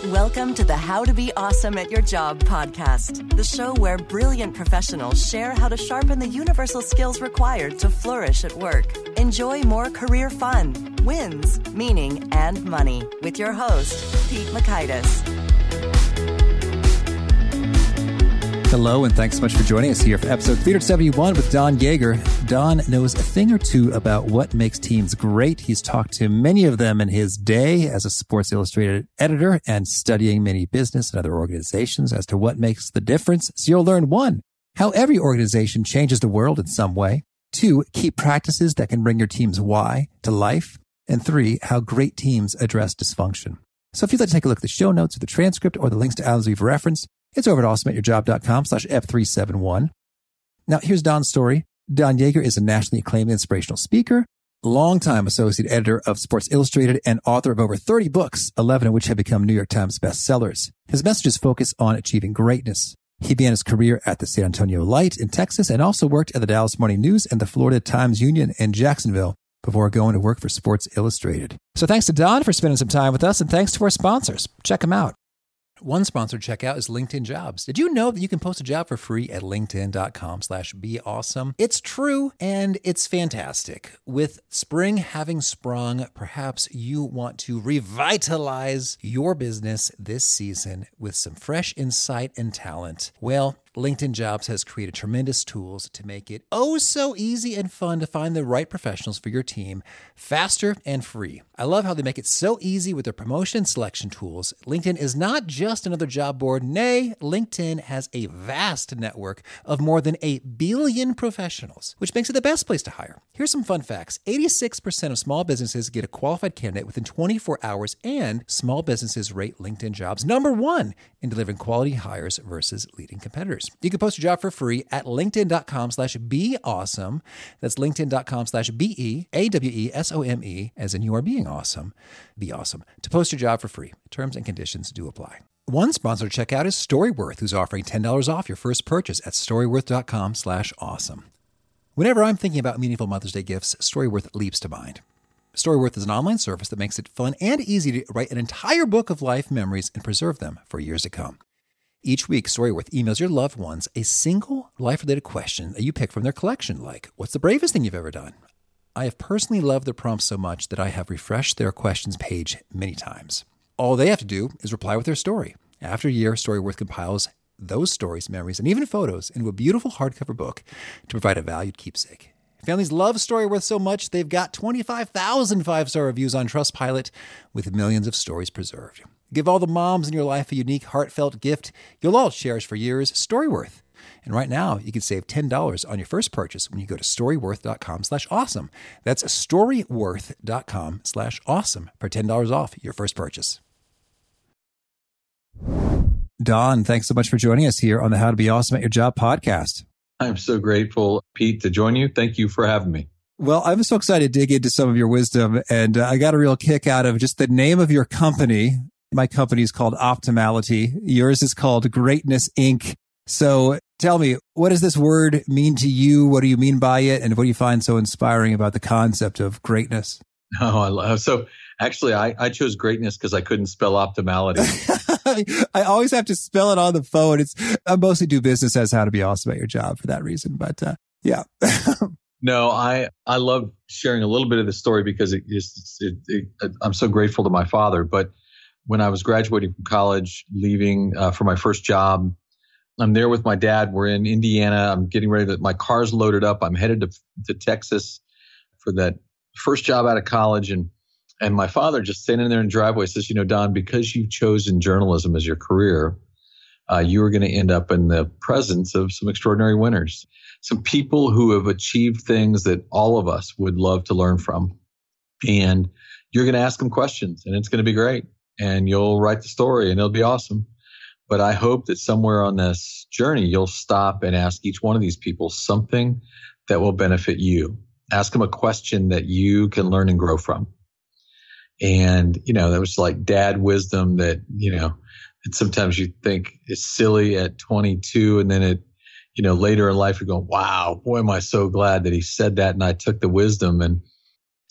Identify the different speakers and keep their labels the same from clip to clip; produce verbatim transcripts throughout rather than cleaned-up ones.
Speaker 1: Welcome to the How to Be Awesome at Your Job podcast, the show where brilliant professionals share how to sharpen the universal skills required to flourish at work. Enjoy more career fun, wins, meaning, and money with your host, Pete Mockaitis.
Speaker 2: Hello, and thanks so much for joining us here for episode three seventy-one with Don Yeager. Don knows a thing or two about what makes teams great. He's talked to many of them in his day as a Sports Illustrated editor and studying many business and other organizations as to what makes the difference. So you'll learn, one, how every organization changes the world in some way. Two, key practices that can bring your team's why to life. And three, how great teams address dysfunction. So if you'd like to take a look at the show notes or the transcript or the links to items we've referenced, it's over at awesomeatyourjob.com slash F371. Now, here's Don's story. Don Yeager is a nationally acclaimed inspirational speaker, longtime associate editor of Sports Illustrated, and author of over thirty books, eleven of which have become New York Times bestsellers. His messages focus on achieving greatness. He began his career at the San Antonio Light in Texas and also worked at the Dallas Morning News and the Florida Times-Union in Jacksonville before going to work for Sports Illustrated. So thanks to Don for spending some time with us, and thanks to our sponsors. Check them out. One sponsored checkout is LinkedIn Jobs. Did you know that you can post a job for free at linkedin.com slash be awesome? It's true, and it's fantastic. With spring having sprung, perhaps you want to revitalize your business this season with some fresh insight and talent. Well, LinkedIn Jobs has created tremendous tools to make it oh so easy and fun to find the right professionals for your team faster and free. I love how they make it so easy with their promotion and selection tools. LinkedIn is not just another job board. Nay, LinkedIn has a vast network of more than a billion professionals, which makes it the best place to hire. Here's some fun facts. eighty-six percent of small businesses get a qualified candidate within twenty-four hours, and small businesses rate LinkedIn Jobs number one in delivering quality hires versus leading competitors. You can post your job for free at linkedin.com slash be awesome. That's linkedin.com slash B-E, A-W-E-S-O-M-E, as in you are being awesome. Be awesome. To post your job for free. Terms and conditions do apply. One sponsored checkout is Storyworth, who's offering ten dollars off your first purchase at storyworth.com slash awesome. Whenever I'm thinking about meaningful Mother's Day gifts, Storyworth leaps to mind. Storyworth is an online service that makes it fun and easy to write an entire book of life memories and preserve them for years to come. Each week, Storyworth emails your loved ones a single life-related question that you pick from their collection, like, what's the bravest thing you've ever done? I have personally loved the prompts so much that I have refreshed their questions page many times. All they have to do is reply with their story. After a year, Storyworth compiles those stories, memories, and even photos into a beautiful hardcover book to provide a valued keepsake. Families love Storyworth so much, they've got twenty-five thousand five-star reviews on Trustpilot with millions of stories preserved. Give all the moms in your life a unique, heartfelt gift you'll all cherish for years, Storyworth. And right now, you can save ten dollars on your first purchase when you go to storyworth.com slash awesome. That's storyworth.com slash awesome for ten dollars off your first purchase. Don, thanks so much for joining us here on the How to Be Awesome at Your Job podcast.
Speaker 3: I'm so grateful, Pete, to join you. Thank you for having me.
Speaker 2: Well, I'm so excited to dig into some of your wisdom, and uh, I got a real kick out of just the name of your company. My company is called Optimality. Yours is called Greatness, Incorporated. So tell me, what does this word mean to you? What do you mean by it? And what do you find so inspiring about the concept of greatness?
Speaker 3: Oh, I love so. Actually, I, I chose greatness because I couldn't spell optimality.
Speaker 2: I always have to spell it on the phone. It's I mostly do business as How to Be Awesome at Your Job for that reason. But uh, yeah.
Speaker 3: No, I, I love sharing a little bit of the story because it is, it, it, it, I'm so grateful to my father. But when I was graduating from college, leaving uh, for my first job, I'm there with my dad. We're in Indiana. I'm getting ready to, my car's loaded up. I'm headed to, to Texas for that first job out of college. And, and my father just standing there in the driveway says, you know, Don, because you've chosen journalism as your career, uh, you are going to end up in the presence of some extraordinary winners, some people who have achieved things that all of us would love to learn from. And you're going to ask them questions and it's going to be great. And you'll write the story and it'll be awesome. But I hope that somewhere on this journey, you'll stop and ask each one of these people something that will benefit you. Ask them a question that you can learn and grow from. And, you know, that was like dad wisdom that, you know, that sometimes you think is silly at twenty-two. And then it, you know, later in life, you're going, wow, boy, am I so glad that he said that. And I took the wisdom. And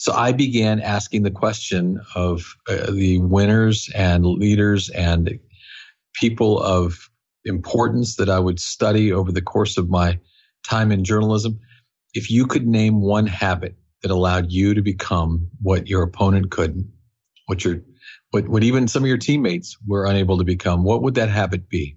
Speaker 3: So I began asking the question of uh, the winners and leaders and people of importance that I would study over the course of my time in journalism. If you could name one habit that allowed you to become what your opponent couldn't, what your what, what even some of your teammates were unable to become, what would that habit be?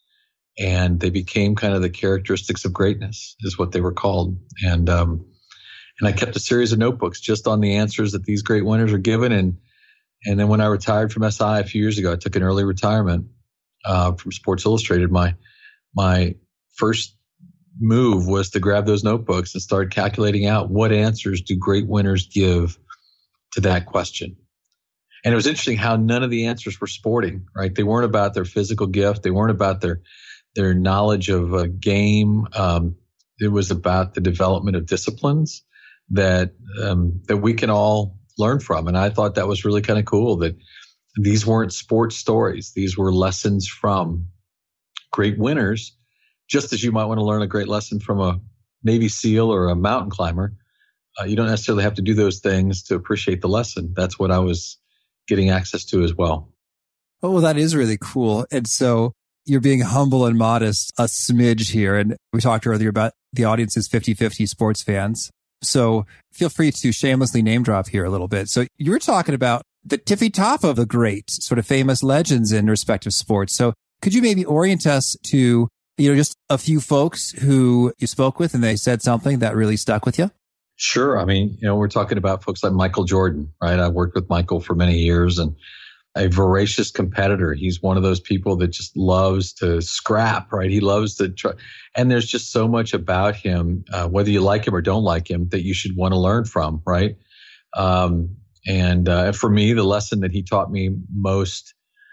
Speaker 3: And they became kind of the characteristics of greatness, is what they were called. And um, and I kept a series of notebooks just on the answers that these great winners are given. And and then when I retired from S I a few years ago, I took an early retirement uh, from Sports Illustrated. My my first move was to grab those notebooks and start calculating out what answers do great winners give to that question. And it was interesting how none of the answers were sporting, right? They weren't about their physical gift. They weren't about their their knowledge of a game. Um, it was about the development of disciplines that um, that we can all learn from. And I thought that was really kind of cool that these weren't sports stories. These were lessons from great winners, just as you might want to learn a great lesson from a Navy SEAL or a mountain climber. Uh, you don't necessarily have to do those things to appreciate the lesson. That's what I was getting access to as well.
Speaker 2: Oh, well, that is really cool. And so you're being humble and modest a smidge here. And we talked earlier about the audience is fifty-fifty sports fans. So feel free to shamelessly name drop here a little bit. So you were talking about the tippy top of the great sort of famous legends in respective sports. So could you maybe orient us to, you know, just a few folks who you spoke with and they said something that really stuck with you?
Speaker 3: Sure. I mean, you know, we're talking about folks like Michael Jordan, right? I worked with Michael for many years and a voracious competitor. He's one of those people that just loves to scrap, right? He loves to try. And there's just so much about him, uh, whether you like him or don't like him, that you should want to learn from, right? Um, and uh, for me, the lesson that he taught me most,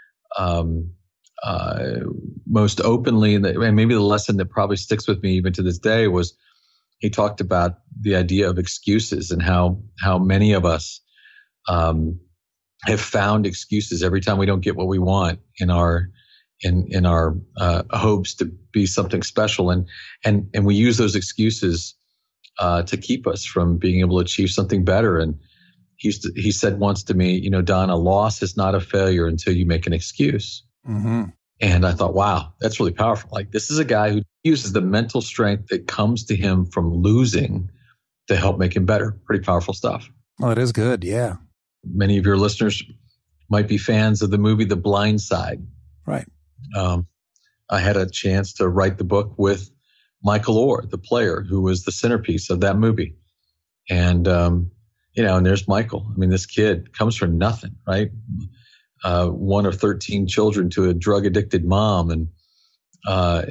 Speaker 3: um, uh, most openly, and, the, and maybe the lesson that probably sticks with me even to this day, was he talked about the idea of excuses and how how many of us um, have found excuses every time we don't get what we want in our in in our uh, hopes to be something special, and and and we use those excuses uh, to keep us from being able to achieve something better. And he used to, he said once to me, you know, Don, a loss is not a failure until you make an excuse. Mm-hmm. And I thought, wow, that's really powerful. Like, this is a guy who uses the mental strength that comes to him from losing to help make him better. Pretty powerful stuff.
Speaker 2: Oh, it is good. Yeah.
Speaker 3: Many of your listeners might be fans of the movie The Blind Side.
Speaker 2: Right.
Speaker 3: Um, I had a chance to write the book with Michael Orr, the player who was the centerpiece of that movie. And, um, you know, and there's Michael. I mean, this kid comes from nothing, right? Uh, one of thirteen children to a drug-addicted mom, and uh,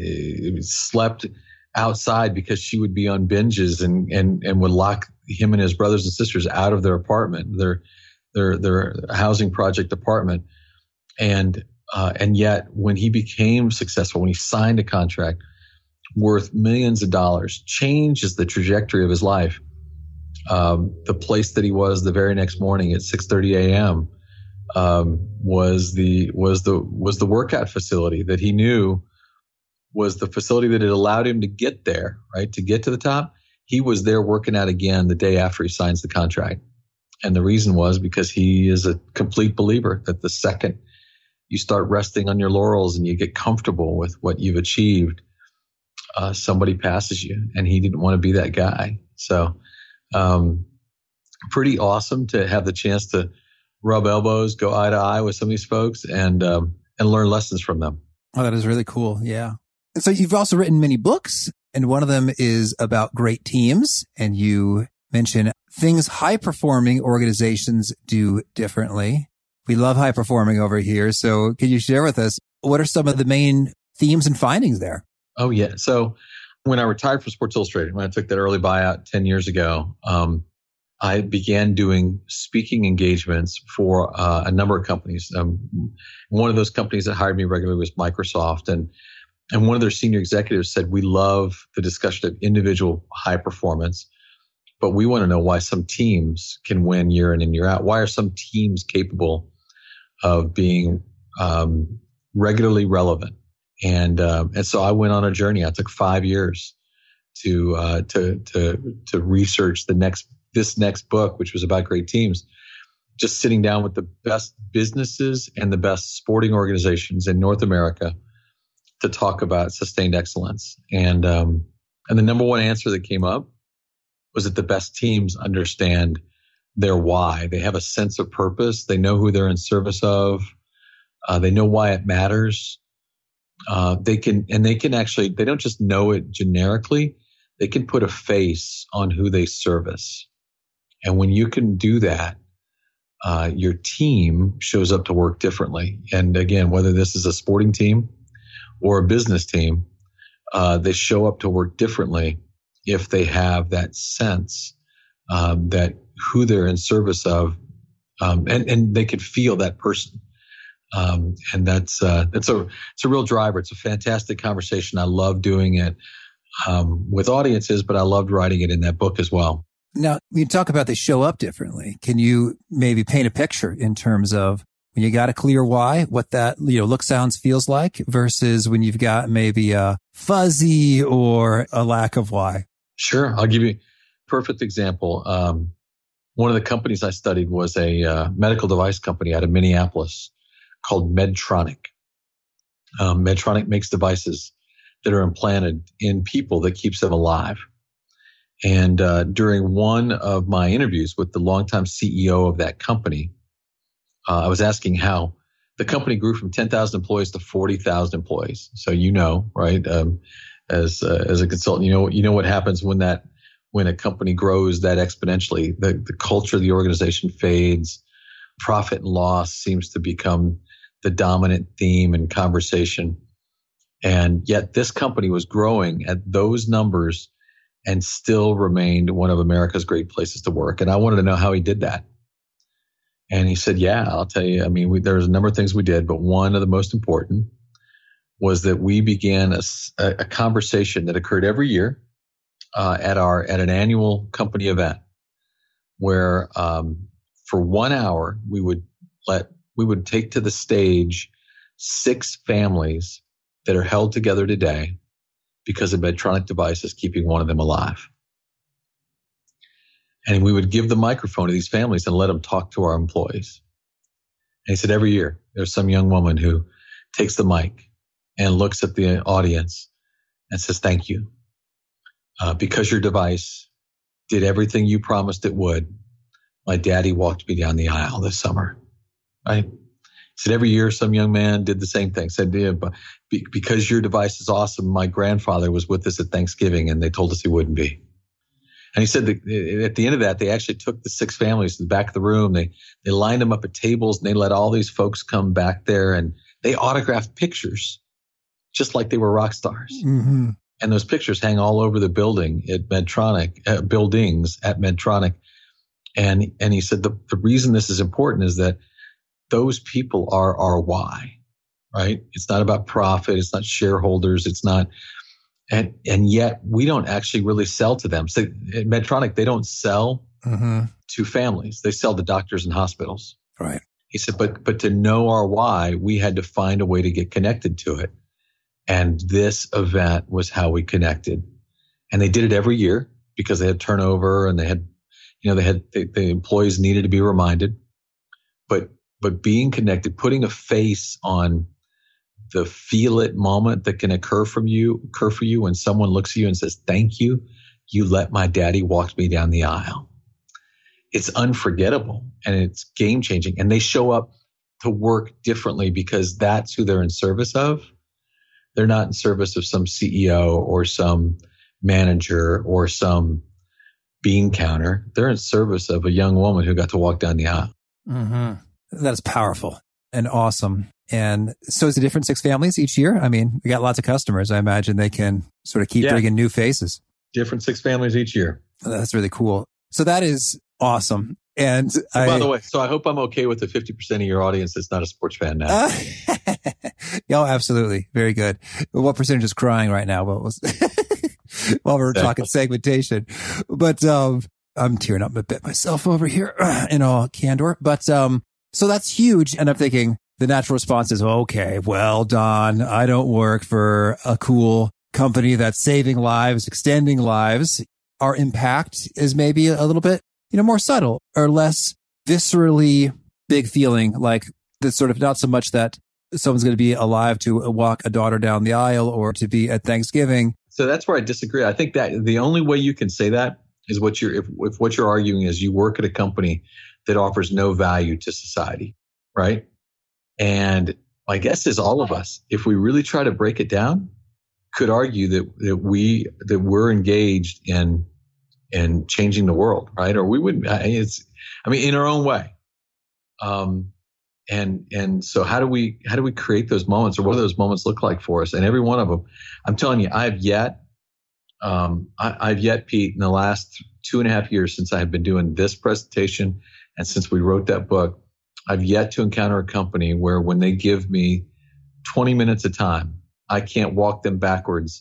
Speaker 3: slept outside because she would be on binges and, and, and would lock him and his brothers and sisters out of their apartment, their their their housing project apartment. And uh, and yet, when he became successful, when he signed a contract worth millions of dollars, changes the trajectory of his life. Um, the place that he was the very next morning at six thirty a.m. Um, was the was the was the workout facility that he knew was the facility that had allowed him to get there, right? To get to the top. He was there working out again the day after he signs the contract. And the reason was because he is a complete believer that the second you start resting on your laurels and you get comfortable with what you've achieved, uh, somebody passes you, and he didn't want to be that guy. So, um, pretty awesome to have the chance to rub elbows, go eye to eye with some of these folks, and um, and learn lessons from them.
Speaker 2: Oh, that is really cool. Yeah. And so you've also written many books, and one of them is about great teams. And you mention things high-performing organizations do differently. We love high performing over here. So can you share with us, what are some of the main themes and findings there?
Speaker 3: Oh, yeah. So when I retired from Sports Illustrated, when I took that early buyout ten years ago, um, I began doing speaking engagements for uh, a number of companies. Um, one of those companies that hired me regularly was Microsoft. And, and one of their senior executives said, we love the discussion of individual high performance, but we want to know why some teams can win year in and year out. Why are some teams capable of being um, regularly relevant? And um, and so I went on a journey. I took five years to uh, to to to research the next this next book, which was about great teams, just sitting down with the best businesses and the best sporting organizations in North America to talk about sustained excellence. And, um, and the number one answer that came up was that the best teams understand their why. They have a sense of purpose. They know who they're in service of. Uh, they know why it matters. Uh, they can, and they can actually, they don't just know it generically. They can put a face on who they service. And when you can do that, uh, your team shows up to work differently. And again, whether this is a sporting team or a business team, uh, they show up to work differently if they have that sense um, that who they're in service of, um, and, and they can feel that person. Um, and that's, uh, that's a, it's a real driver. It's a fantastic conversation. I love doing it, um, with audiences, but I loved writing it in that book as well.
Speaker 2: Now, you talk about they show up differently. Can you maybe paint a picture in terms of when you got a clear why, what that, you know, look, sounds, feels like versus when you've got maybe a fuzzy or a lack of why?
Speaker 3: Sure. I'll give you a perfect example. Um, one of the companies I studied was a uh, medical device company out of Minneapolis called Medtronic. Um, Medtronic makes devices that are implanted in people that keeps them alive. And uh, during one of my interviews with the longtime C E O of that company, uh, I was asking how the company grew from ten thousand employees to forty thousand employees. So you know, right? Um, as uh, as a consultant, you know you know what happens when that when a company grows that exponentially. The the culture of the organization fades. Profit and loss seems to become the dominant theme in conversation. And yet this company was growing at those numbers and still remained one of America's great places to work. And I wanted to know how he did that. And he said, yeah, I'll tell you. I mean, we, there's a number of things we did, but one of the most important was that we began a, a conversation that occurred every year uh, at our at an annual company event where um, for one hour we would let we would take to the stage six families that are held together today because of Medtronic devices keeping one of them alive. And we would give the microphone to these families and let them talk to our employees. And he said every year there's some young woman who takes the mic and looks at the audience and says, thank you. Uh, because your device did everything you promised it would, my daddy walked me down the aisle this summer. Right? He said every year some young man did the same thing. Said, yeah, but because your device is awesome, my grandfather was with us at Thanksgiving and they told us he wouldn't be. And he said that at the end of that, they actually took the six families to the back of the room. They they lined them up at tables and they let all these folks come back there and they autographed pictures just like they were rock stars.
Speaker 2: Mm-hmm.
Speaker 3: And those pictures hang all over the building at Medtronic, uh, buildings at Medtronic. And and he said the, the reason this is important is that those people are our why, right? It's not about profit. It's not shareholders. It's not, and and yet we don't actually really sell to them. So at Medtronic, they don't sell
Speaker 2: mm-hmm.
Speaker 3: to families. They sell to doctors and hospitals.
Speaker 2: Right.
Speaker 3: He said, but but to know our why, we had to find a way to get connected to it. And this event was how we connected. And they did it every year because they had turnover and they had, you know, they had, they, the employees needed to be reminded. But But being connected, putting a face on the feel it moment that can occur from you, occur for you when someone looks at you and says, thank you, you let my daddy walk me down the aisle. It's unforgettable and it's game changing. And they show up to work differently because that's who they're in service of. They're not in service of some C E O or some manager or some bean counter. They're in service of a young woman who got to walk down the aisle.
Speaker 2: Mm-hmm. That's powerful and awesome. And so is it different six families each year? I mean, we got lots of customers. I imagine they can sort of keep
Speaker 3: yeah.
Speaker 2: bringing new faces.
Speaker 3: Different six families each year.
Speaker 2: That's really cool. So that is awesome. And
Speaker 3: so
Speaker 2: I,
Speaker 3: by the way, so I hope I'm okay with the fifty percent of your audience that's not a sports fan now.
Speaker 2: Uh, oh, absolutely. Very good. What percentage is crying right now? Well, was while we're talking segmentation, but, um, I'm tearing up a bit myself over here in all candor, but, um, so that's huge. And I'm thinking the natural response is, okay, well, Don, I don't work for a cool company that's saving lives, extending lives. Our impact is maybe a little bit you know, more subtle or less viscerally big feeling, like that's sort of not so much that someone's going to be alive to walk a daughter down the aisle or to be at Thanksgiving.
Speaker 3: So that's where I disagree. I think that the only way you can say that is what you're, if, if what you're arguing is you work at a company that offers no value to society, right? And my guess is all of us, if we really try to break it down, could argue that, that we, that we're engaged in, in changing the world, right? Or we wouldn't, it's, I mean, in our own way. Um, and, and so how do we, how do we create those moments, or what do those moments look like for us? And every one of them, I'm telling you, I've yet, um, I, I've yet, Pete, in the last two and a half years since I have been doing this presentation and since we wrote that book, I've yet to encounter a company where when they give me twenty minutes of time, I can't walk them backwards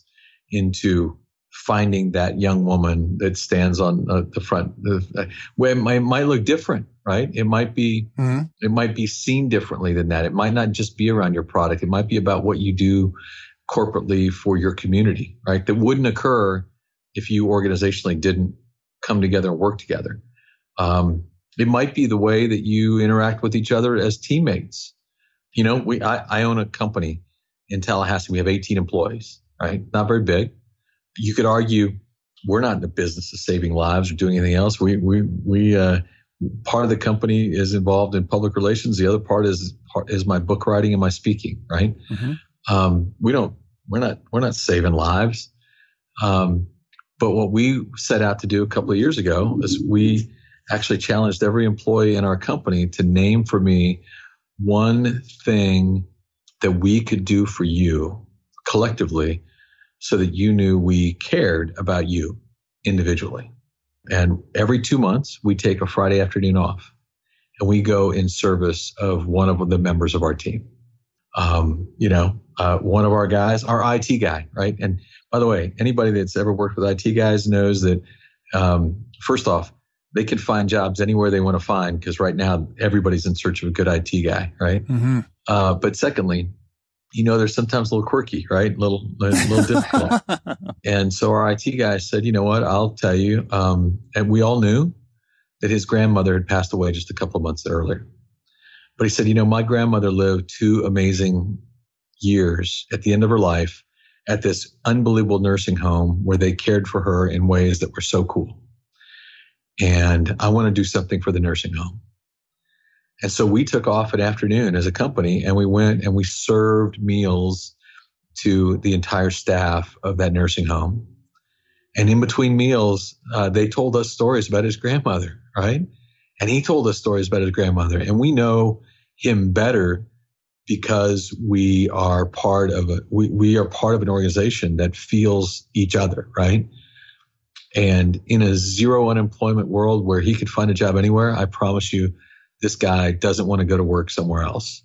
Speaker 3: into finding that young woman that stands on uh, the front. Uh, where it might, might look different, right? It might be, mm-hmm. it might be seen differently than that. It might not just be around your product. It might be about what you do corporately for your community, right? That wouldn't occur if you organizationally didn't come together and work together. Um, it might be the way that you interact with each other as teammates. You know, we, I, I own a company in Tallahassee. We have eighteen employees, right? Not very big. You could argue we're not in the business of saving lives or doing anything else. We, we, we, uh, part of the company is involved in public relations. The other part is, is my book writing and my speaking, right? Mm-hmm. Um, we don't, we're not, we're not saving lives. Um, but what we set out to do a couple of years ago is we actually challenged every employee in our company to name for me one thing that we could do for you collectively so that you knew we cared about you individually. And every two months, we take a Friday afternoon off and we go in service of one of the members of our team. Um, you know, uh, one of our guys, our I T guy, right? And by the way, anybody that's ever worked with I T guys knows that, um, first off, they can find jobs anywhere they want to find because right now everybody's in search of a good I T guy, right? Mm-hmm. Uh, but secondly, you know, they're sometimes a little quirky, right? A little, a little difficult. And so our I T guy said, you know what, I'll tell you. Um, and we all knew that his grandmother had passed away just a couple of months earlier. But he said, you know, my grandmother lived two amazing years at the end of her life at this unbelievable nursing home where they cared for her in ways that were so cool. And I want to do something for the nursing home. And so we took off an afternoon as a company and we went and we served meals to the entire staff of that nursing home. And in between meals, uh, they told us stories about his grandmother, right? And he told us stories about his grandmother. And we know him better because we are part of a, we, we are part of an organization that feels each other, right? And in a zero unemployment world where he could find a job anywhere, I promise you, this guy doesn't want to go to work somewhere else.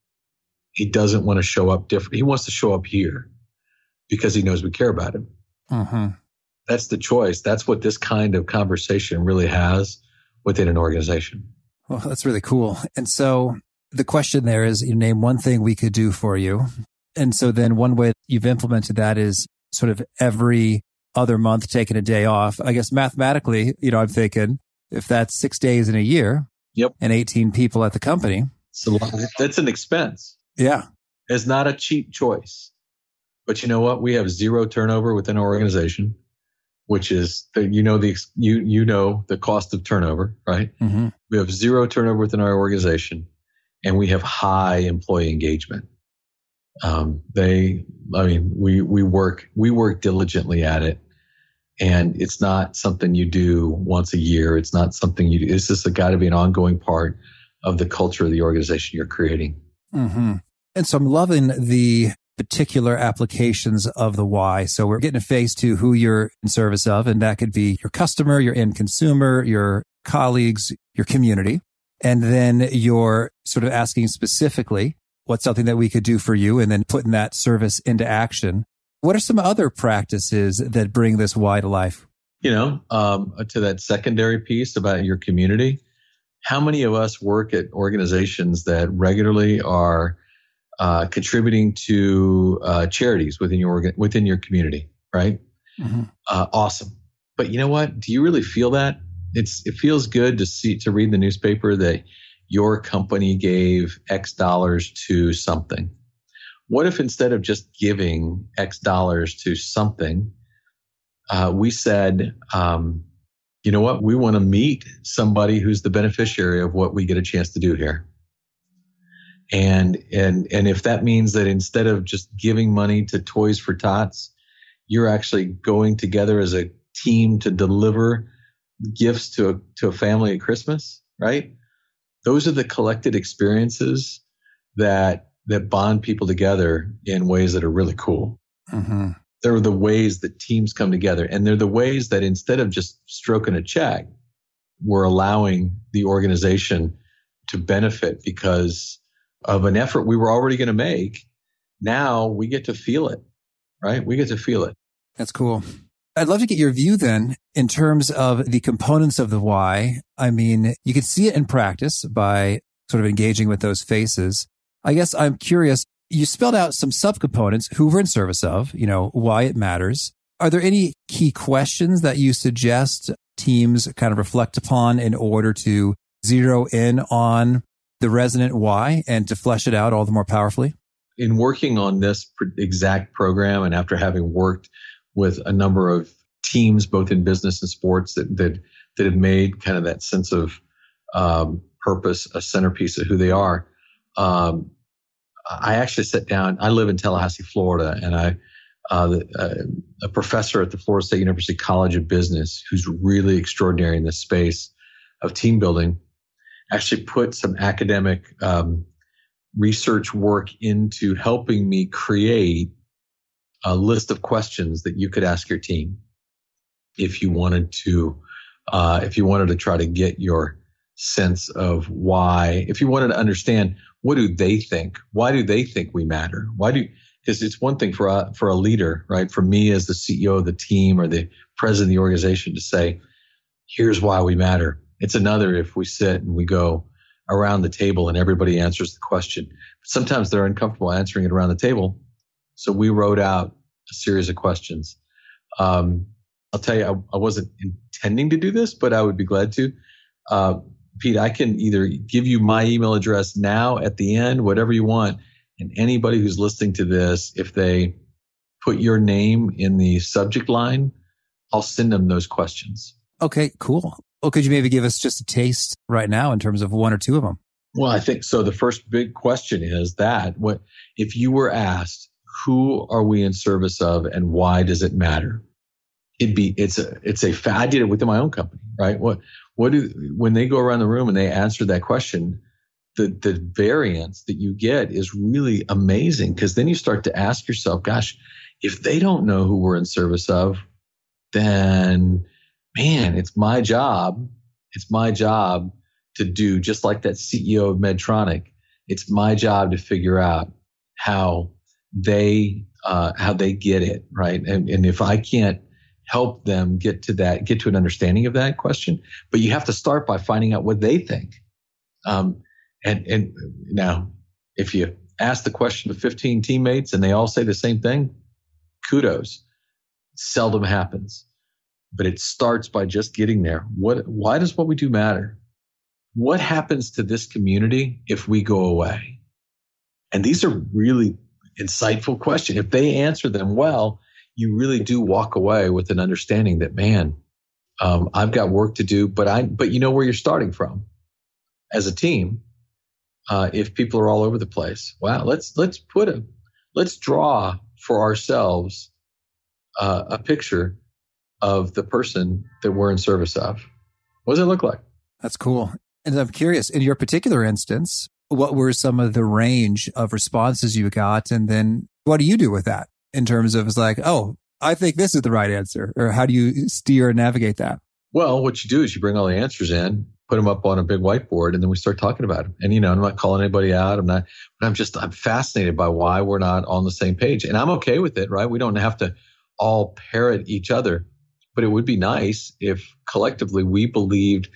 Speaker 3: He doesn't want to show up different. He wants to show up here because he knows we care about him. Mm-hmm. That's the choice. That's what this kind of conversation really has within an organization.
Speaker 2: Well, that's really cool. And so the question there is, you name one thing we could do for you. And so then one way you've implemented that is sort of every other month taking a day off. I guess mathematically, you know, I'm thinking if that's six days in a year,
Speaker 3: yep,
Speaker 2: and eighteen people at the company.
Speaker 3: So that's an expense.
Speaker 2: Yeah.
Speaker 3: It's not a cheap choice. But you know what? We have zero turnover within our organization, which is, the, you know, the, you, you know, the cost of turnover, right? Mm-hmm. We have zero turnover within our organization and we have high employee engagement. Um, they, I mean, we, we work, we work diligently at it. And it's not something you do once a year. It's not something you do. It's just got to be an ongoing part of the culture of the organization you're creating.
Speaker 2: Mm-hmm. And so I'm loving the particular applications of the why. So we're getting a face to who you're in service of, and that could be your customer, your end consumer, your colleagues, your community. And then you're sort of asking specifically what's something that we could do for you and then putting that service into action. What are some other practices that bring this why to life?
Speaker 3: You know, um, to that secondary piece about your community, how many of us work at organizations that regularly are uh, contributing to uh, charities within your organ- within your community, right? Mm-hmm. Uh, awesome. But you know what? Do you really feel that? It's it feels good to see to read in the newspaper that your company gave X dollars to something. What if instead of just giving X dollars to something, uh, we said, um, you know what, we want to meet somebody who's the beneficiary of what we get a chance to do here. And and and if that means that instead of just giving money to Toys for Tots, you're actually going together as a team to deliver gifts to a, to a family at Christmas, right? Those are the collected experiences that that bond people together in ways that are really cool. Mm-hmm. They're the ways that teams come together. And they're the ways that instead of just stroking a check, we're allowing the organization to benefit because of an effort we were already going to make. Now we get to feel it, right? We get to feel it.
Speaker 2: That's cool. I'd love to get your view then in terms of the components of the why. I mean, you can see it in practice by sort of engaging with those faces. I guess I'm curious, you spelled out some subcomponents, who we're in service of, you know, why it matters. Are there any key questions that you suggest teams kind of reflect upon in order to zero in on the resonant why and to flesh it out all the more powerfully?
Speaker 3: In working on this exact program and after having worked with a number of teams, both in business and sports, that that, that have made kind of that sense of um, purpose a centerpiece of who they are, Um, I actually sat down. I live in Tallahassee, Florida, and I, uh, uh, a professor at the Florida State University College of Business, who's really extraordinary in this space of team building, actually put some academic um, research work into helping me create a list of questions that you could ask your team if you wanted to, uh, if you wanted to try to get your sense of why, if you wanted to understand what do they think, why do they think we matter? Why do, because it's one thing for a, for a leader, right? For me as the C E O of the team or the president of the organization to say, here's why we matter. It's another if we sit and we go around the table and everybody answers the question. Sometimes they're uncomfortable answering it around the table. So we wrote out a series of questions. Um, I'll tell you, I, I wasn't intending to do this, but I would be glad to. Uh, Pete, I can either give you my email address now at the end, whatever you want. And anybody who's listening to this, if they put your name in the subject line, I'll send them those questions.
Speaker 2: Okay, cool. Well, could you maybe give us just a taste right now in terms of one or two of them?
Speaker 3: Well, I think so. The first big question is that what if you were asked, who are we in service of and why does it matter? It'd be, it's a, it's a, I did it within my own company, right? What, what do, when they go around the room and they answer that question, the, the variance that you get is really amazing because then you start to ask yourself, gosh, if they don't know who we're in service of, then man, it's my job. It's my job to do just like that C E O of Medtronic. It's my job to figure out how they, uh, how they get it, right? And, and if I can't help them get to that, get to an understanding of that question, but you have to start by finding out what they think. Um, and, and now if you ask the question to fifteen teammates and they all say the same thing, kudos. Seldom happens, but it starts by just getting there. What, why does what we do matter? What happens to this community if we go away? And these are really insightful questions. If they answer them well, you really do walk away with an understanding that, man, um, I've got work to do, but I, but you know where you're starting from as a team. Uh, if people are all over the place, wow, let's, let's put a, let's draw for ourselves uh, a picture of the person that we're in service of. What does it look like?
Speaker 2: That's cool. And I'm curious, in your particular instance, what were some of the range of responses you got? And then what do you do with that in terms of it's like, oh, I think this is the right answer? Or how do you steer and navigate that?
Speaker 3: Well, what you do is you bring all the answers in, put them up on a big whiteboard, and then we start talking about them. And, you know, I'm not calling anybody out. I'm not, but I'm just, I'm fascinated by why we're not on the same page. And I'm okay with it, right? We don't have to all parrot each other, but it would be nice if collectively we believed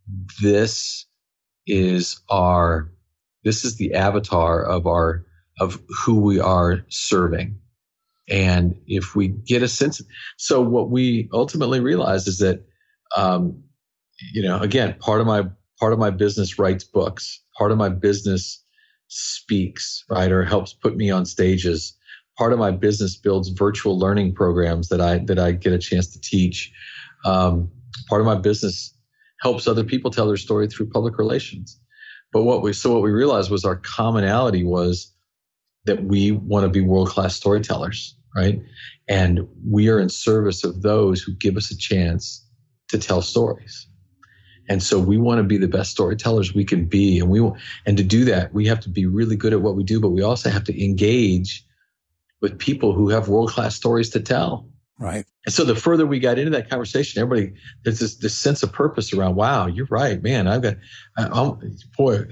Speaker 3: this is our, this is the avatar of our, of who we are serving. And if we get a sense, so what we ultimately realized is that, um, you know, again, part of my part of my business writes books. Part of my business speaks, right, or helps put me on stages. Part of my business builds virtual learning programs that I that I get a chance to teach. Um, part of my business helps other people tell their story through public relations. But what we so what we realized was our commonality was that we want to be world-class storytellers, right? And we are in service of those who give us a chance to tell stories. And so we want to be the best storytellers we can be. And we and to do that, we have to be really good at what we do, but we also have to engage with people who have world-class stories to tell.
Speaker 2: Right.
Speaker 3: And so the further we got into that conversation, everybody, there's this, this sense of purpose around, wow, you're right, man. I've got, I, I'm, boy,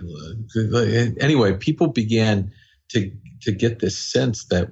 Speaker 3: anyway, people began to, to get this sense that,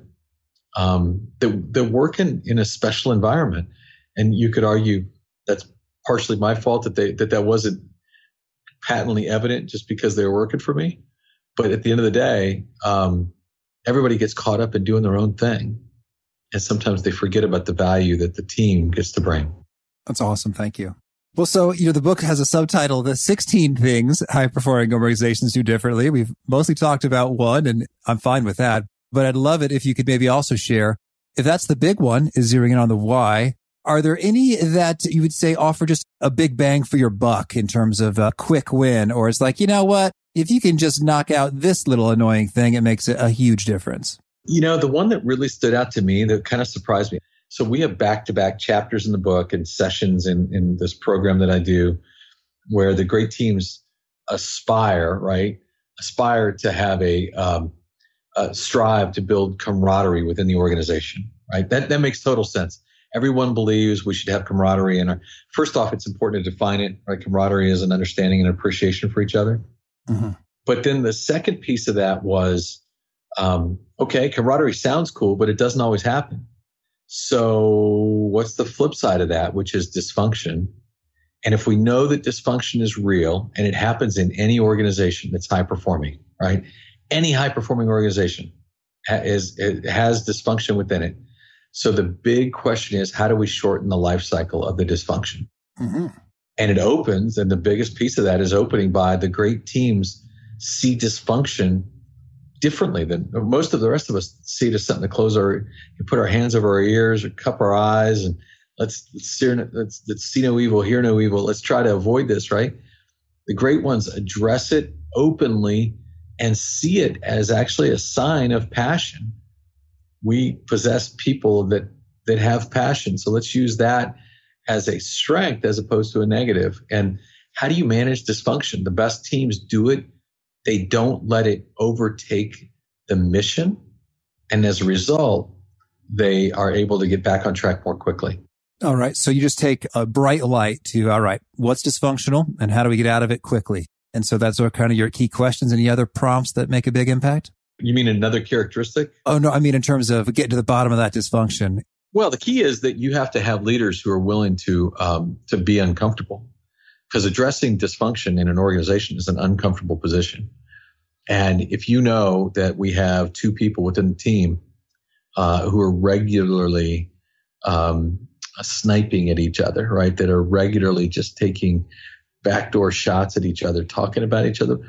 Speaker 3: um, that they're working in a special environment. And you could argue that's partially my fault that they, that that wasn't patently evident just because they were working for me. But at the end of the day, um, everybody gets caught up in doing their own thing. And sometimes they forget about the value that the team gets to bring.
Speaker 2: That's awesome. Thank you. Well, so, you know, the book has a subtitle, The sixteen Things High-Performing Organizations Do Differently. We've mostly talked about one, and I'm fine with that. But I'd love it if you could maybe also share, if that's the big one, is zeroing in on the why. Are there any that you would say offer just a big bang for your buck in terms of a quick win? Or it's like, you know what? If you can just knock out this little annoying thing, it makes a huge difference.
Speaker 3: You know, the one that really stood out to me that kind of surprised me. So we have back-to-back chapters in the book and sessions in, in this program that I do where the great teams aspire, right? Aspire to have a, um, uh, strive to build camaraderie within the organization, right? That, that makes total sense. Everyone believes we should have camaraderie. And our, first off, it's important to define it, right? Camaraderie is an understanding and appreciation for each other. Mm-hmm. But then the second piece of that was, um, okay, camaraderie sounds cool, but it doesn't always happen. So what's the flip side of that, which is dysfunction? And if we know that dysfunction is real and it happens in any organization that's high performing, right? Any high performing organization is, it has dysfunction within it. So the big question is, how do we shorten the life cycle of the dysfunction? Mm-hmm. And it opens, and the biggest piece of that is opening by the great teams see dysfunction differently than most of the rest of us see it as something to close our, put our hands over our ears or cup our eyes and let's, let's, see, let's, let's see no evil, hear no evil. Let's try to avoid this, right? The great ones address it openly and see it as actually a sign of passion. We possess people that, that have passion. So let's use that as a strength as opposed to a negative. And how do you manage dysfunction? The best teams do it. They don't let it overtake the mission. And as a result, they are able to get back on track more quickly.
Speaker 2: All right. So you just take a bright light to, all right, what's dysfunctional and how do we get out of it quickly? And so that's what kind of your key questions. Any other prompts that make a big impact?
Speaker 3: You mean another characteristic?
Speaker 2: Oh, no. I mean, in terms of getting to the bottom of that dysfunction.
Speaker 3: Well, the key is that you have to have leaders who are willing to, um, to be uncomfortable. Because addressing dysfunction in an organization is an uncomfortable position. And if you know that we have two people within the team uh, who are regularly um, sniping at each other, right, that are regularly just taking backdoor shots at each other, talking about each other,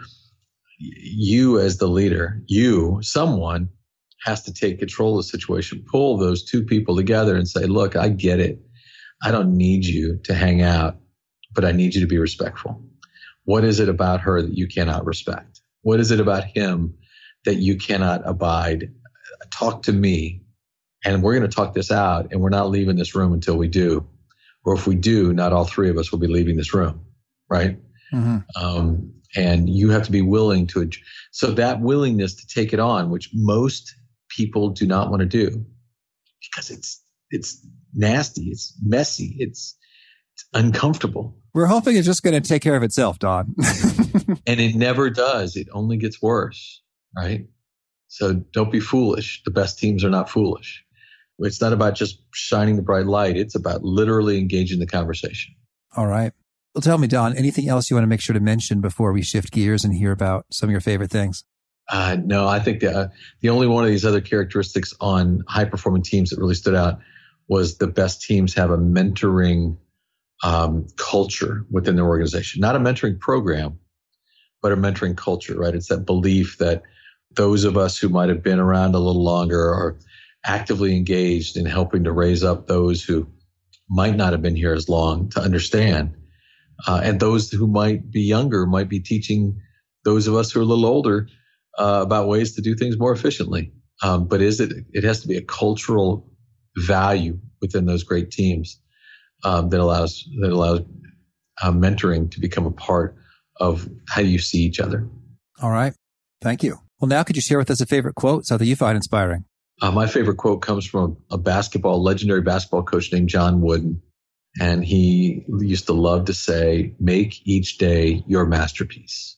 Speaker 3: you as the leader, you, someone, has to take control of the situation, pull those two people together and say, look, I get it. I don't need you to hang out, but I need you to be respectful. What is it about her that you cannot respect? What is it about him that you cannot abide? Talk to me, and we're going to talk this out, and we're not leaving this room until we do. Or if we do, not all three of us will be leaving this room, right? Mm-hmm. Um, and you have to be willing to. So that willingness to take it on, which most people do not want to do, because it's it's nasty, it's messy, it's uncomfortable.
Speaker 2: We're hoping it's just going to take care of itself, Don.
Speaker 3: And it never does. It only gets worse, right? So don't be foolish. The best teams are not foolish. It's not about just shining the bright light. It's about literally engaging the conversation.
Speaker 2: All right. Well, tell me, Don, anything else you want to make sure to mention before we shift gears and hear about some of your favorite things?
Speaker 3: Uh, no, I think the, uh, the only one of these other characteristics on high-performing teams that really stood out was the best teams have a mentoring um, culture within the organization. Not a mentoring program, but a mentoring culture, right? It's that belief that those of us who might have been around a little longer are actively engaged in helping to raise up those who might not have been here as long to understand. Uh, and those who might be younger might be teaching those of us who are a little older uh, about ways to do things more efficiently. Um, but is it, it has to be a cultural value within those great teams um, that allows, that allows uh, mentoring to become a part of how you see each other.
Speaker 2: All right. Thank you. Well, now could you share with us a favorite quote, something you find inspiring?
Speaker 3: Uh, my favorite quote comes from a basketball, legendary basketball coach named John Wooden. And he used to love to say, make each day your masterpiece.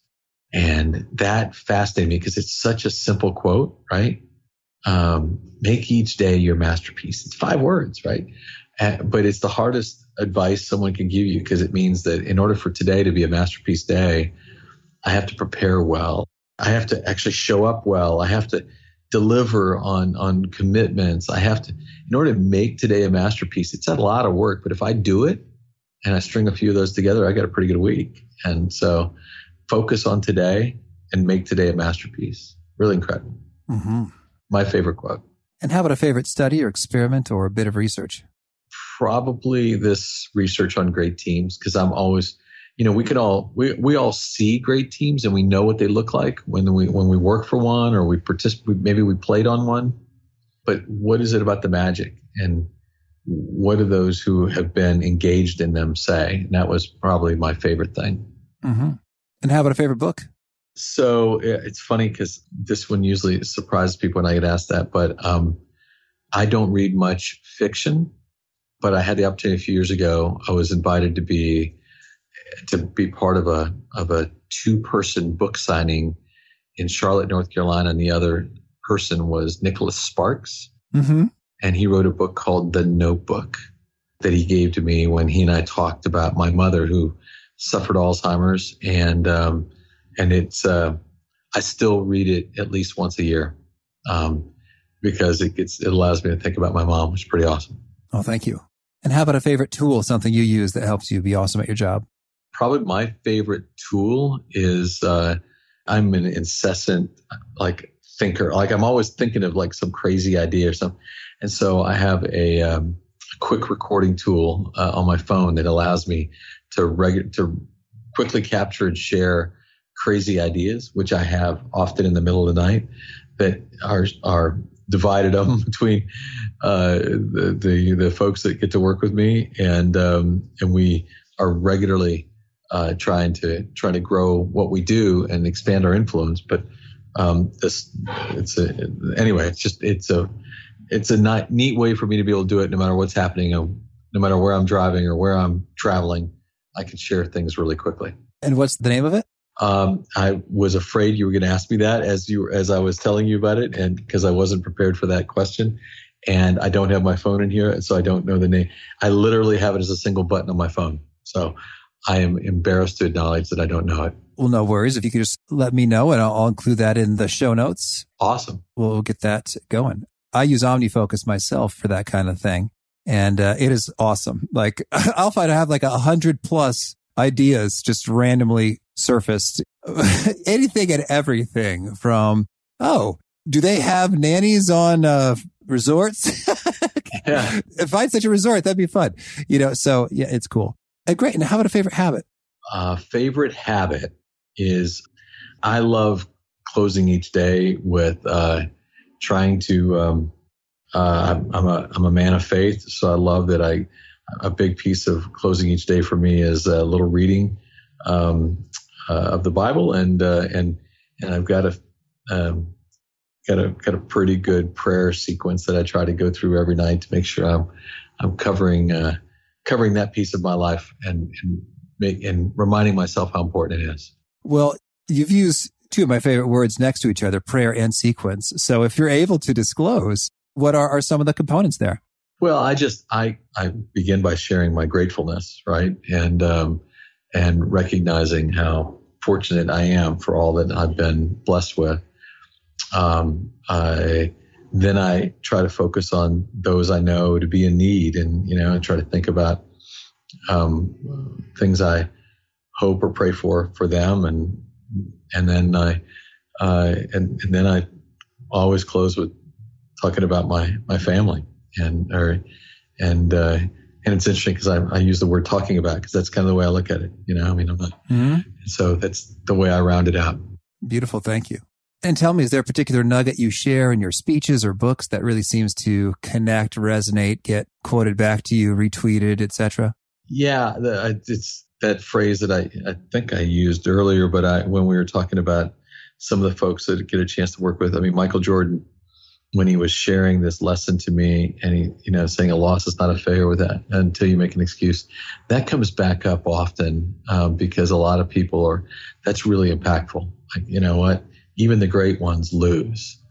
Speaker 3: And that fascinated me because it's such a simple quote, right? Um, make each day your masterpiece. It's five words, right? Uh, but it's the hardest advice someone can give you because it means that in order for today to be a masterpiece day, I have to prepare well. I have to actually show up well. I have to deliver on, on commitments. I have to, in order to make today a masterpiece, it's a lot of work, but if I do it and I string a few of those together, I got a pretty good week. And so focus on today and make today a masterpiece. Really incredible.
Speaker 2: Mm-hmm.
Speaker 3: My favorite quote.
Speaker 2: And how about a favorite study or experiment or a bit of research?
Speaker 3: Probably this research on great teams, because I'm always, you know, we can all, we, we all see great teams and we know what they look like when we, when we work for one or we participate, maybe we played on one, but what is it about the magic and what do those who have been engaged in them say? And that was probably my favorite thing.
Speaker 2: Mm-hmm. And how about a favorite book?
Speaker 3: So it's funny because this one usually surprises people when I get asked that, but um, I don't read much fiction, but I had the opportunity a few years ago. I was invited to be to be part of a of a two-person book signing in Charlotte, North Carolina, and the other person was Nicholas Sparks.
Speaker 2: Mm-hmm.
Speaker 3: And he wrote a book called The Notebook that he gave to me when he and I talked about my mother who suffered Alzheimer's. And um, and it's uh, I still read it at least once a year um, because it gets it allows me to think about my mom, which is pretty awesome.
Speaker 2: Oh, thank you. And how about a favorite tool, something you use that helps you be awesome at your job?
Speaker 3: Probably my favorite tool is uh, I'm an incessant like thinker. Like I'm always thinking of like some crazy idea or something. And so I have a, um, a quick recording tool uh, on my phone that allows me to regu- to quickly capture and share crazy ideas, which I have often in the middle of the night that are are divided up between uh, the, the the folks that get to work with me, and um, and we are regularly uh, trying to trying to grow what we do and expand our influence. But um, this it's a anyway. It's just it's a it's a not, neat way for me to be able to do it, no matter what's happening, no matter where I'm driving or where I'm traveling. I can share things really quickly.
Speaker 2: And what's the name of it?
Speaker 3: Um, I was afraid you were going to ask me that as you as I was telling you about it, and because I wasn't prepared for that question, and I don't have my phone in here, so I don't know the name. I literally have it as a single button on my phone, so I am embarrassed to acknowledge that I don't know it.
Speaker 2: Well, no worries. If you could just let me know, and I'll, I'll include that in the show notes.
Speaker 3: Awesome.
Speaker 2: We'll get that going. I use OmniFocus myself for that kind of thing, and uh, it is awesome. Like I'll find I have like a hundred plus ideas just randomly surfaced. Anything and everything from, oh, do they have nannies on uh, resorts?
Speaker 3: Yeah.
Speaker 2: Find such a resort. That'd be fun. You know, so yeah, it's cool. And great. And how about a favorite habit?
Speaker 3: Uh, favorite habit is I love closing each day with uh, trying to, um, uh, I'm, I'm a, I'm a man of faith. So I love that I, a big piece of closing each day for me is a little reading um, uh, of the Bible, and uh, and and I've got a um, got a got a pretty good prayer sequence that I try to go through every night to make sure I'm I'm covering uh, covering that piece of my life and and, make, and reminding myself how important it is.
Speaker 2: Well, you've used two of my favorite words next to each other, prayer and sequence. So if you're able to disclose, what are, are some of the components there?
Speaker 3: Well, I just, I, I begin by sharing my gratefulness, right? And, um, and recognizing how fortunate I am for all that I've been blessed with. Um, I, then I try to focus on those I know to be in need, and, you know, and try to think about, um, things I hope or pray for for them, and and then I uh, and and then I always close with talking about my my family, and or and uh, and it's interesting because I, I use the word talking about because that's kind of the way I look at it. You know, I mean, I'm not. Mm-hmm. So that's the way I round it out.
Speaker 2: Beautiful, thank you. And tell me, is there a particular nugget you share in your speeches or books that really seems to connect, resonate, get quoted back to you, retweeted, et cetera?
Speaker 3: Yeah, the, it's that phrase that I, I think I used earlier, but I, when we were talking about some of the folks that get a chance to work with, I mean, Michael Jordan, when he was sharing this lesson to me and he, you know, saying a loss is not a failure with that until you make an excuse, that comes back up often um, because a lot of people are, that's really impactful. Like, you know what? Even the great ones lose,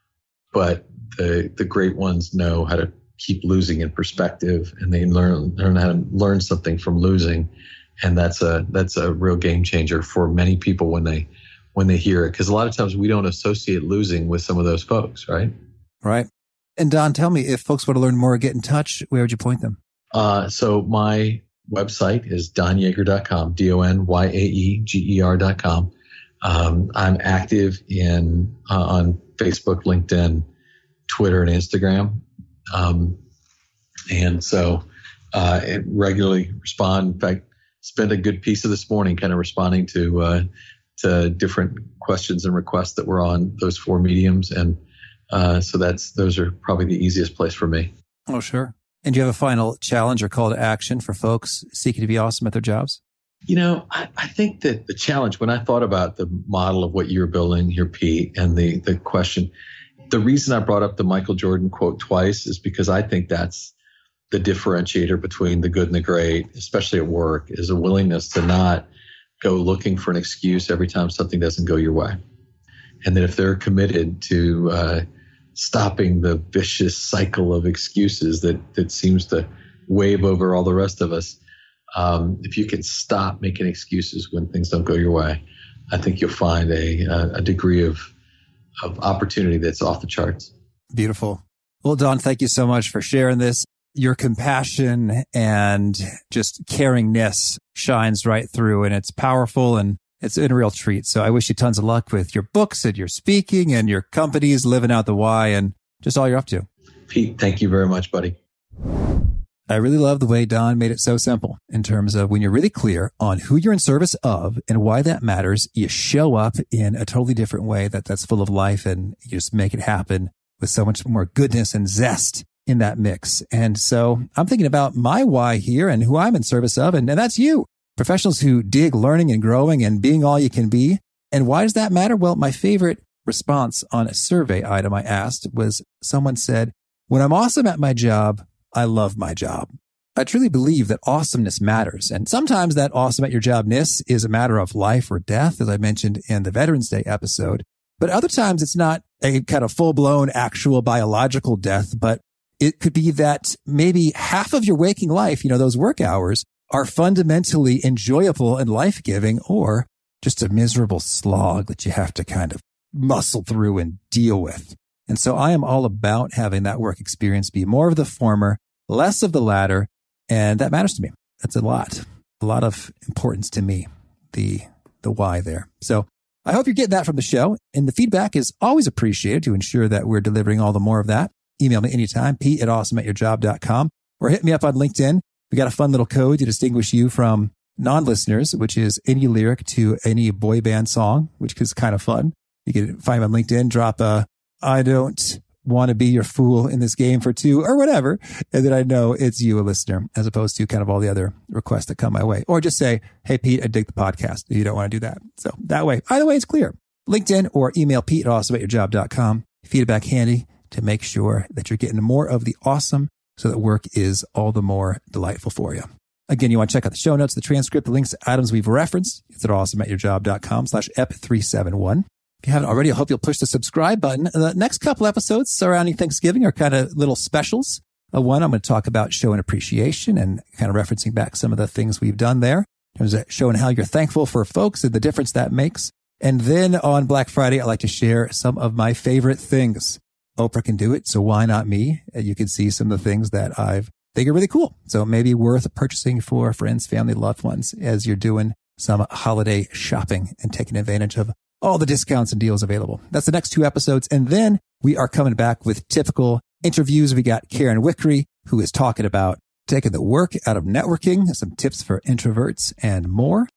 Speaker 3: but the the great ones know how to keep losing in perspective, and they learn learn how to learn something from losing, and that's a that's a real game changer for many people when they when they hear it. Because a lot of times we don't associate losing with some of those folks, right?
Speaker 2: Right. And Don, tell me, if folks want to learn more or get in touch, where would you point them?
Speaker 3: Uh, so my website is don yaeger dot com, D O N Y A E G E R dot com. Um, I'm active in uh, on Facebook, LinkedIn, Twitter, and Instagram. Um, and so uh, I regularly respond. In fact, spent a good piece of this morning kind of responding to uh, to different questions and requests that were on those four mediums. And uh, so that's those are probably the easiest place for me.
Speaker 2: Oh, sure. And do you have a final challenge or call to action for folks seeking to be awesome at their jobs?
Speaker 3: You know, I, I think that the challenge, when I thought about the model of what you're building here, Pete, and the the question, the reason I brought up the Michael Jordan quote twice is because I think that's the differentiator between the good and the great, especially at work, is a willingness to not go looking for an excuse every time something doesn't go your way. And that if they're committed to uh, stopping the vicious cycle of excuses that, that seems to wave over all the rest of us, um, if you can stop making excuses when things don't go your way, I think you'll find a, a degree of of opportunity that's off the charts.
Speaker 2: Beautiful. Well, Don, thank you so much for sharing this. Your compassion and just caringness shines right through, and it's powerful and it's a real treat. So I wish you tons of luck with your books and your speaking and your companies, living out the why and just all you're up to.
Speaker 3: Pete, thank you very much, buddy.
Speaker 2: I really love the way Don made it so simple in terms of when you're really clear on who you're in service of and why that matters, you show up in a totally different way that that's full of life, and you just make it happen with so much more goodness and zest in that mix. And so I'm thinking about my why here and who I'm in service of, and, and that's you, professionals who dig learning and growing and being all you can be. And why does that matter? Well, my favorite response on a survey item I asked was someone said, when I'm awesome at my job, I love my job. I truly believe that awesomeness matters. And sometimes that awesome at your job-ness is a matter of life or death, as I mentioned in the Veterans Day episode. But other times it's not a kind of full-blown actual biological death, but it could be that maybe half of your waking life, you know, those work hours are fundamentally enjoyable and life-giving, or just a miserable slog that you have to kind of muscle through and deal with. And so I am all about having that work experience be more of the former, less of the latter. And that matters to me. That's a lot, a lot of importance to me, the, the why there. So I hope you're getting that from the show. And the feedback is always appreciated to ensure that we're delivering all the more of that. Email me anytime, Pete at awesome at your job dot com, or hit me up on LinkedIn. We got a fun little code to distinguish you from non-listeners, which is any lyric to any boy band song, which is kind of fun. You can find me on LinkedIn, drop a, I don't want to be your fool in this game for two or whatever. And then I know it's you, a listener, as opposed to kind of all the other requests that come my way. Or just say, hey, Pete, I dig the podcast. You don't want to do that. So that way, either way, it's clear. LinkedIn or email Pete at awesome at your job dot com. Feedback handy to make sure that you're getting more of the awesome so that work is all the more delightful for you. Again, you want to check out the show notes, the transcript, the links to items we've referenced. It's at awesome at your job dot com slash ep three seven one. If you haven't already, I hope you'll push the subscribe button. The next couple episodes surrounding Thanksgiving are kind of little specials. Uh, one, I'm going to talk about showing appreciation and kind of referencing back some of the things we've done there in terms of showing how you're thankful for folks and the difference that makes. And then on Black Friday, I like to share some of my favorite things. Oprah can do it, so why not me? You can see some of the things that I've they get really cool. So it may be worth purchasing for friends, family, loved ones as you're doing some holiday shopping and taking advantage of all the discounts and deals available. That's the next two episodes. And then we are coming back with typical interviews. We got Karen Wickery, who is talking about taking the work out of networking, some tips for introverts, and more.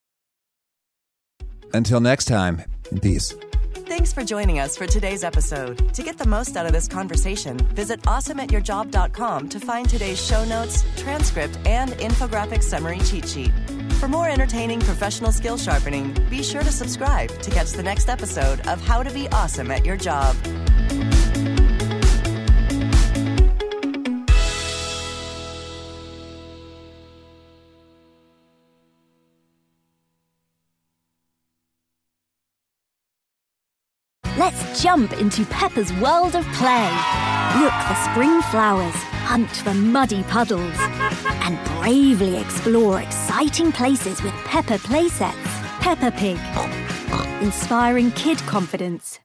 Speaker 2: Until next time, in peace.
Speaker 1: Thanks for joining us for today's episode. To get the most out of this conversation, visit awesome at your job dot com to find today's show notes, transcript, and infographic summary cheat sheet. For more entertaining professional skill sharpening, be sure to subscribe to catch the next episode of How to Be Awesome at Your Job.
Speaker 4: Let's jump into Peppa's world of play. Look for spring flowers, hunt for muddy puddles, and bravely explore exciting places with Peppa playsets. Peppa Pig, inspiring kid confidence.